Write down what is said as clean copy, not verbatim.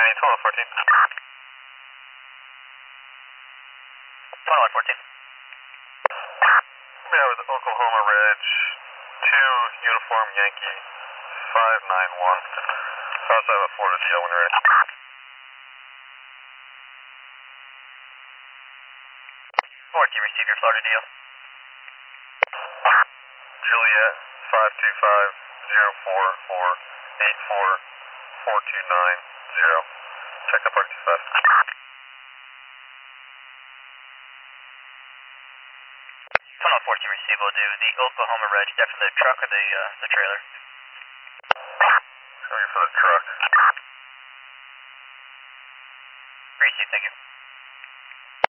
Miami 1214. 2114. We have with Oklahoma Ridge 2 Uniform Yankee 591. Southside of Florida DL when you're ready. Fort, you receive your Florida deal. Juliet 525-044-84-4290. Check the park 25. 2114 receive. We'll do the Oklahoma Ridge. Is that for the truck or the trailer? Looking for the truck. Receive, thank you.